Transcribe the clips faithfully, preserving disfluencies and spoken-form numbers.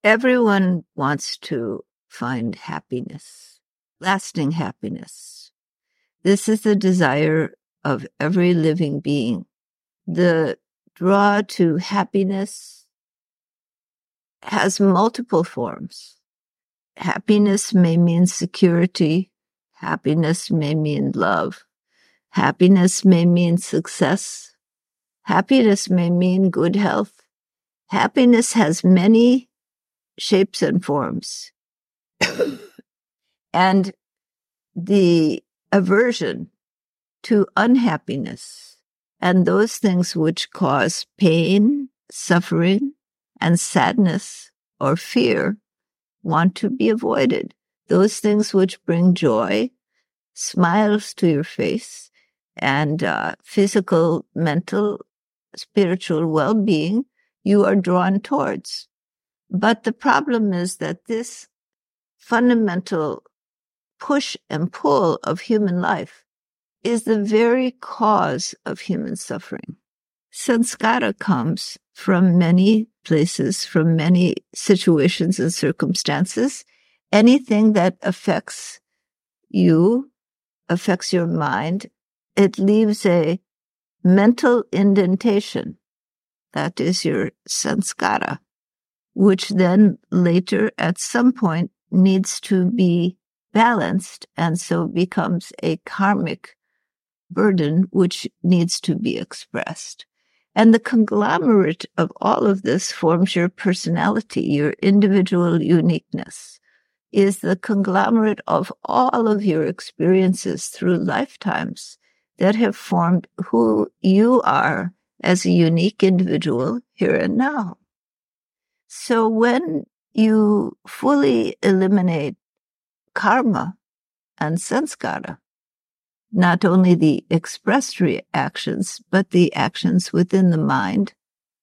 Everyone wants to find happiness, lasting happiness. This is the desire of every living being. The draw to happiness has multiple forms. Happiness may mean security. Happiness may mean love. Happiness may mean success. Happiness may mean good health. Happiness has many shapes and forms. And the aversion to unhappiness and those things which cause pain, suffering, and sadness or fear want to be avoided. Those things which bring joy, smiles to your face, and uh, physical, mental, spiritual well-being, you are drawn towards. But the problem is that this fundamental push and pull of human life is the very cause of human suffering. Sanskara comes from many places, from many situations and circumstances. Anything that affects you, affects your mind, it leaves a mental indentation. That is your sanskara, which then later at some point needs to be balanced and so becomes a karmic burden which needs to be expressed. And the conglomerate of all of this forms your personality, your individual uniqueness, is the conglomerate of all of your experiences through lifetimes that have formed who you are as a unique individual here and now. So when you fully eliminate karma and sanskara, not only the expressed reactions, but the actions within the mind,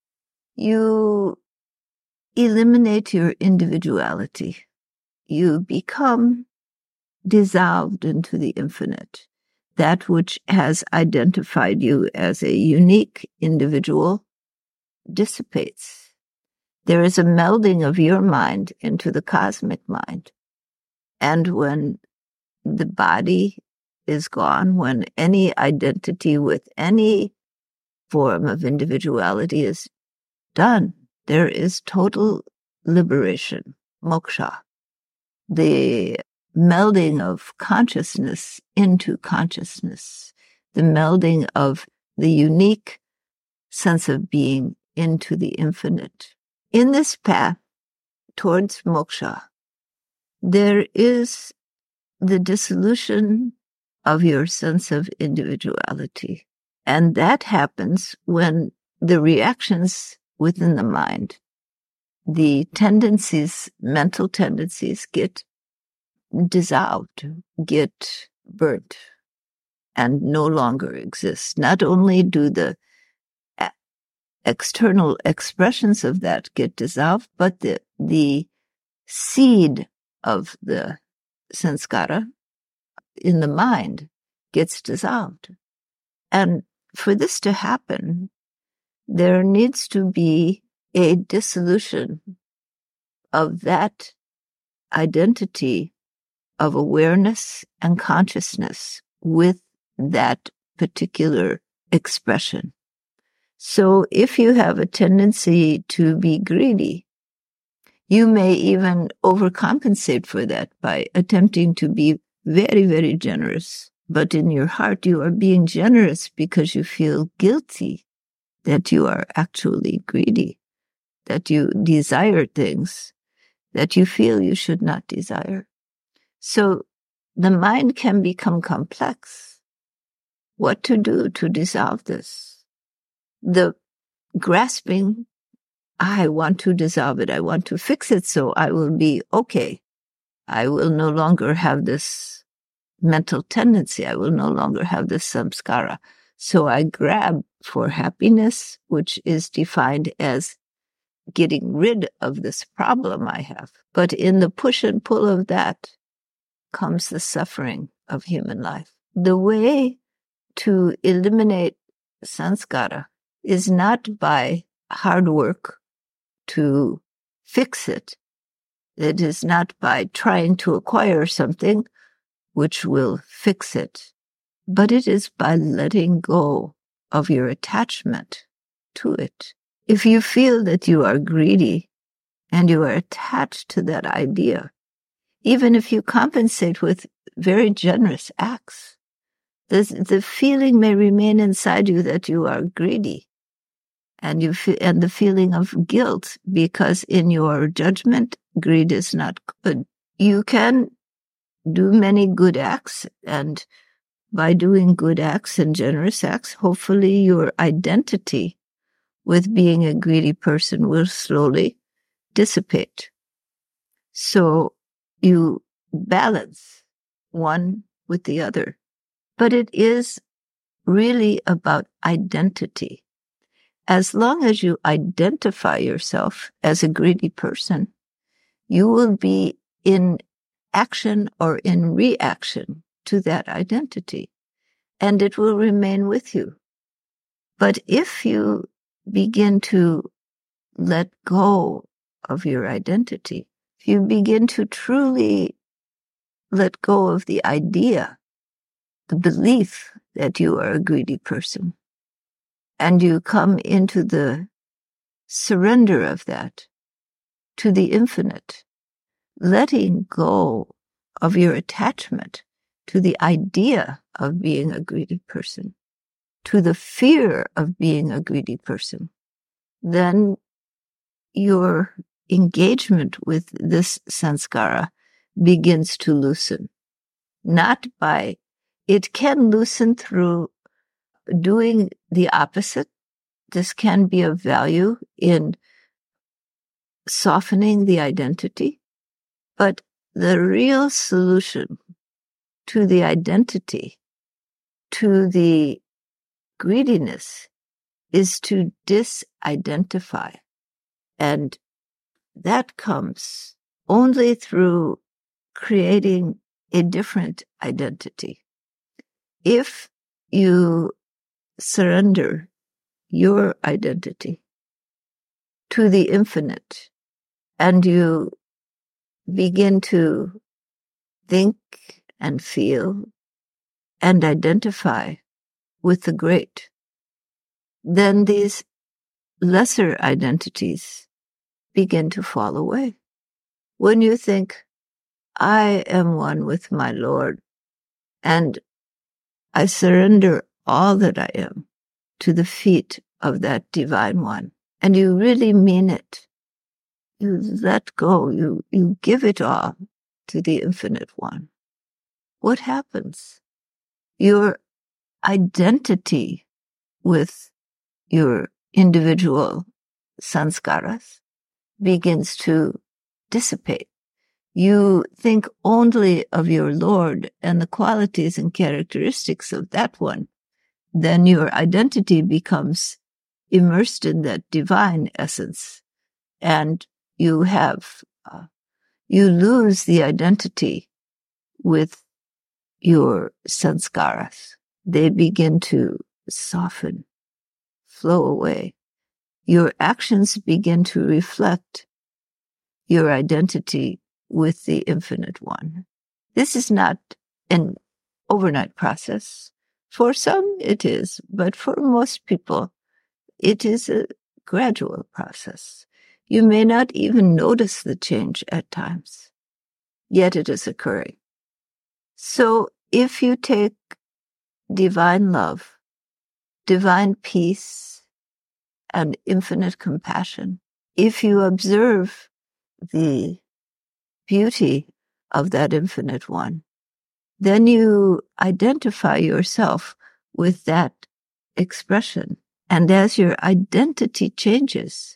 you eliminate your individuality. You become dissolved into the infinite. That which has identified you as a unique individual dissipates. There is a melding of your mind into the cosmic mind. And when the body is gone, when any identity with any form of individuality is done, there is total liberation, moksha. The melding of consciousness into consciousness, the melding of the unique sense of being into the infinite. In this path towards moksha, there is the dissolution of your sense of individuality. And that happens when the reactions within the mind, the tendencies, mental tendencies get dissolved, get burnt, and no longer exist. Not only do the external expressions of that get dissolved, but the, the seed of the sanskara in the mind gets dissolved. And for this to happen, there needs to be a dissolution of that identity of awareness and consciousness with that particular expression. So if you have a tendency to be greedy, you may even overcompensate for that by attempting to be very, very generous. But in your heart, you are being generous because you feel guilty that you are actually greedy, that you desire things that you feel you should not desire. So the mind can become complex. What to do to dissolve this? The grasping, I want to dissolve it. I want to fix it so I will be okay. I will no longer have this mental tendency. I will no longer have this samskara. So I grab for happiness, which is defined as getting rid of this problem I have. But in the push and pull of that comes the suffering of human life. The way to eliminate sanskara is not by hard work to fix it, It is not by trying to acquire something which will fix it, but it is by letting go of your attachment to it. If you feel that you are greedy and you are attached to that idea, even if you compensate with very generous acts, the, the feeling may remain inside you that you are greedy, and you fe- and the feeling of guilt, because in your judgment, greed is not good. You can do many good acts, and by doing good acts and generous acts, hopefully your identity with being a greedy person will slowly dissipate. So you balance one with the other. But it is really about identity. As long as you identify yourself as a greedy person, you will be in action or in reaction to that identity, and it will remain with you. But if you begin to let go of your identity, if you begin to truly let go of the idea, the belief that you are a greedy person, and you come into the surrender of that to the infinite, letting go of your attachment to the idea of being a greedy person, to the fear of being a greedy person, then your engagement with this sanskara begins to loosen. Not by, it can loosen through doing the opposite. This can be of value in softening the identity, but the real solution to the identity, to the greediness, is to disidentify. And that comes only through creating a different identity. If you surrender your identity to the infinite and you begin to think and feel and identify with the great, then these lesser identities begin to fall away. When you think, I am one with my Lord, and I surrender all that I am to the feet of that divine one, and you really mean it, you let go, you, you give it all to the infinite one, what happens? Your identity with your individual sanskaras begins to dissipate. You think only of your Lord and the qualities and characteristics of that one. Then your identity becomes immersed in that divine essence, and you have, uh, you lose the identity with your sanskaras. They begin to soften, flow away. Your actions begin to reflect your identity with the infinite one. This is not an overnight process. For some it is, but for most people it is a gradual process. You may not even notice the change at times, yet it is occurring. So if you take divine love, divine peace, and infinite compassion, if you observe the beauty of that infinite one, then you identify yourself with that expression. And as your identity changes,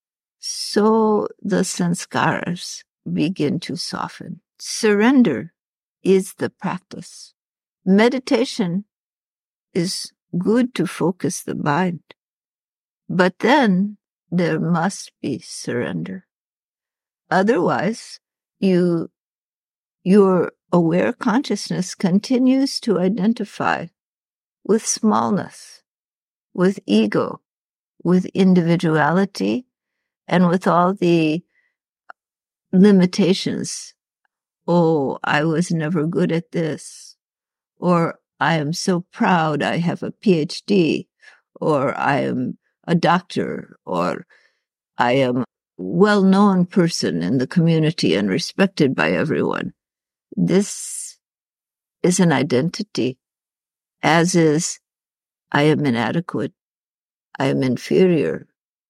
so the sanskaras begin to soften. Surrender is the practice. Meditation is good to focus the mind, but then there must be surrender. Otherwise, you, your aware consciousness continues to identify with smallness, with ego, with individuality, and with all the limitations. Oh, I was never good at this. Or I am so proud I have a P H D. Or I am a doctor. Or I am a well-known person in the community and respected by everyone. This is an identity, as is I am inadequate. I am inferior.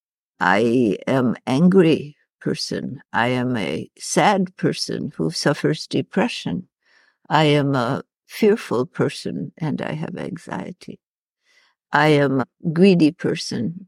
I am angry person. I am a sad person who suffers depression. I am a fearful person and I have anxiety. I am a greedy person.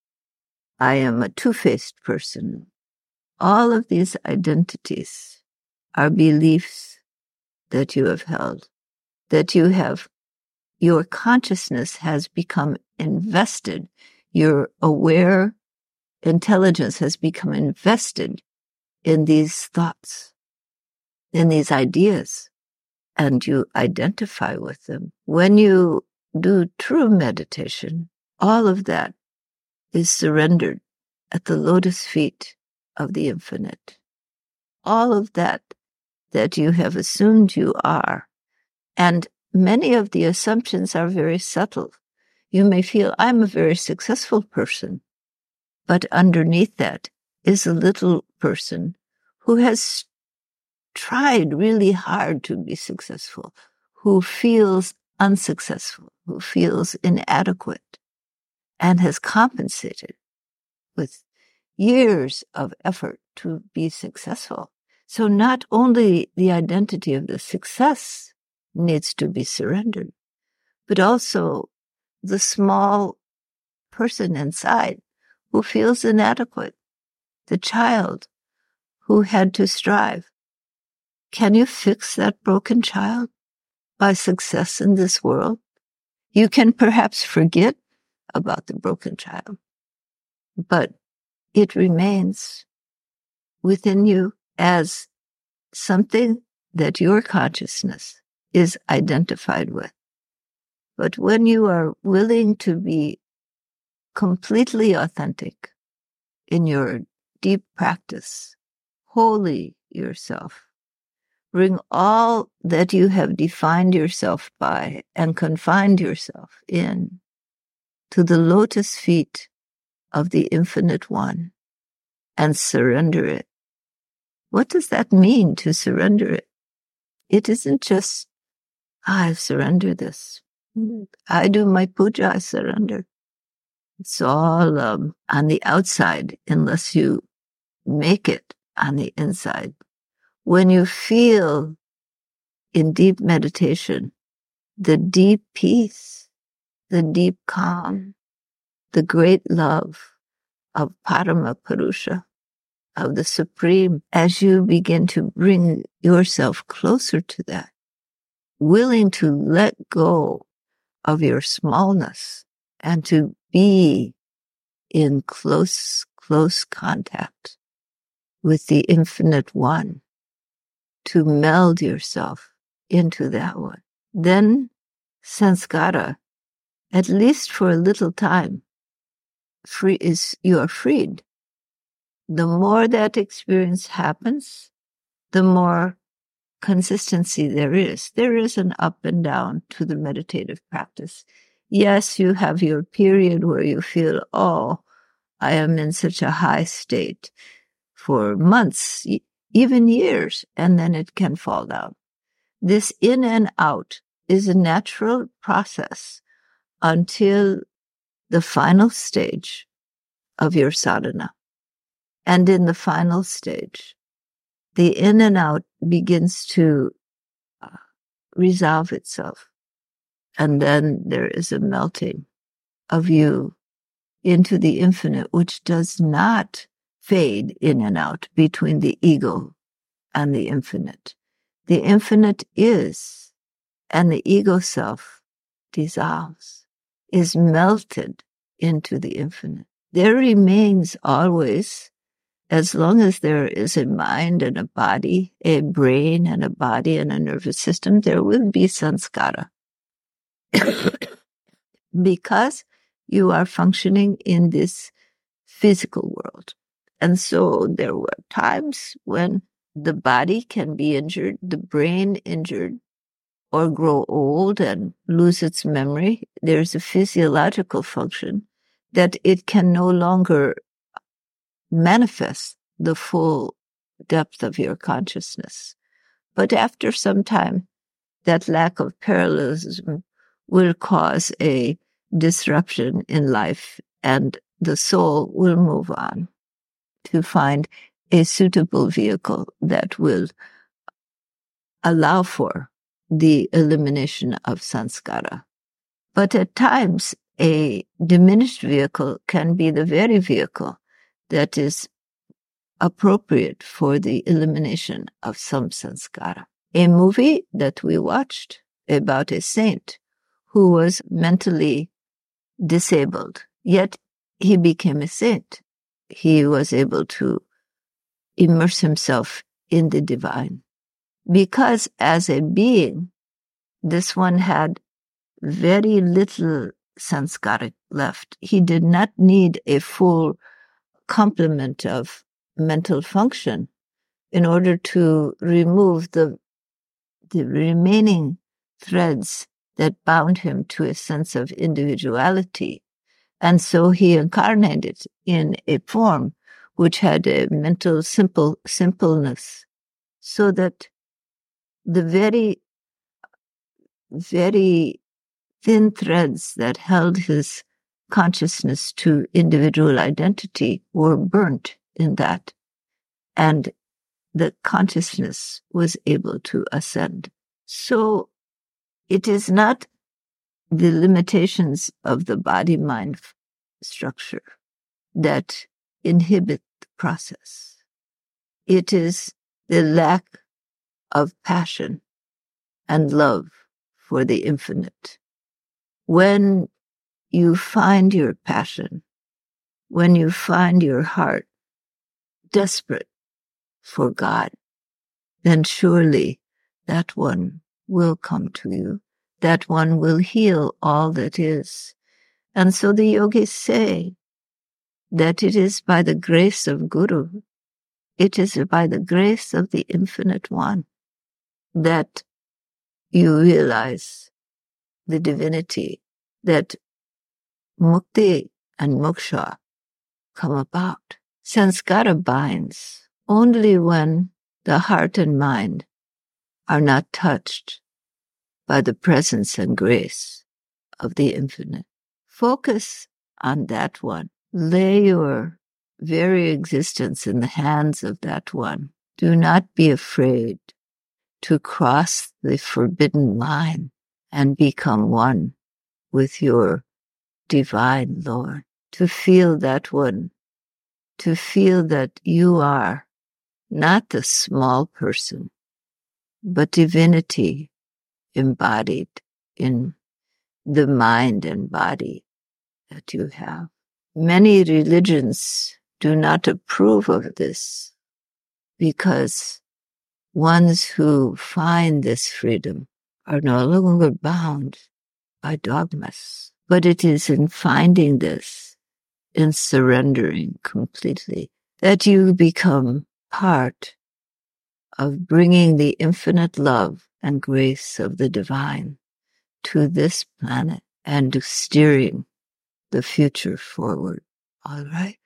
I am a two-faced person. All of these identities are beliefs that you have held, that you have, your consciousness has become invested. Your aware intelligence has become invested in these thoughts, in these ideas, and you identify with them. When you do true meditation, all of that is surrendered at the lotus feet of the infinite. All of that that you have assumed you are. And many of the assumptions are very subtle. You may feel, I'm a very successful person. But underneath that is a little person who has tried really hard to be successful, who feels unsuccessful, who feels inadequate, and has compensated with years of effort to be successful. So not only the identity of the success needs to be surrendered, but also the small person inside who feels inadequate, the child who had to strive. Can you fix that broken child by success in this world? You can perhaps forget about the broken child, but it remains within you as something that your consciousness is identified with. But when you are willing to be completely authentic in your deep practice, wholly yourself, bring all that you have defined yourself by and confined yourself in to the lotus feet of the Infinite One and surrender it. What does that mean to surrender it? It isn't just, I surrender this. I do my puja, I surrender. It's all um, on the outside unless you make it on the inside. When you feel in deep meditation, the deep peace, the deep calm, the great love of Parama Purusha, of the Supreme, as you begin to bring yourself closer to that, willing to let go of your smallness and to be in close, close contact with the Infinite One, to meld yourself into that one. Then sanskara, at least for a little time, free is you are freed. The more that experience happens, the more consistency there is. There is an up and down to the meditative practice. Yes, you have your period where you feel, oh, I am in such a high state for months, even years, and then it can fall down. This in and out is a natural process until the final stage of your sadhana. And in the final stage, the in and out begins to uh, resolve itself. And then there is a melting of you into the infinite, which does not fade in and out between the ego and the infinite. The infinite is, and the ego self dissolves, is melted into the infinite. There remains always, as long as there is a mind and a body, a brain and a body and a nervous system, there will be sanskara. Because you are functioning in this physical world. And so there were times when the body can be injured, the brain injured, or grow old and lose its memory. There's a physiological function that it can no longer manifest the full depth of your consciousness. But after some time, that lack of parallelism will cause a disruption in life, and the soul will move on to find a suitable vehicle that will allow for the elimination of sanskara. But at times, a diminished vehicle can be the very vehicle that is appropriate for the elimination of some sanskara. A movie that we watched about a saint who was mentally disabled, yet he became a saint. He was able to immerse himself in the divine. Because as a being, this one had very little sanskara left. He did not need a full complement of mental function in order to remove the, the remaining threads that bound him to a sense of individuality. And so he incarnated in a form which had a mental simple simpleness, so that the very, very thin threads that held his consciousness to individual identity were burnt in that, and the consciousness was able to ascend. So it is not the limitations of the body-mind structure that inhibit the process. It is the lack of passion and love for the infinite. When you find your passion, when you find your heart desperate for God, then surely that one will come to you. That one will heal all that is. And so the yogis say that it is by the grace of Guru, it is by the grace of the Infinite One, that you realize the divinity, that mukti and moksha come about. Sanskara binds only when the heart and mind are not touched by the presence and grace of the infinite. Focus on that one. Lay your very existence in the hands of that one. Do not be afraid to cross the forbidden line and become one with your divine Lord. To feel that one, to feel that you are not the small person, but divinity embodied in the mind and body that you have. Many religions do not approve of this, because ones who find this freedom are no longer bound by dogmas. But it is in finding this, in surrendering completely, that you become part of bringing the infinite love and grace of the divine to this planet and steering the future forward. All right?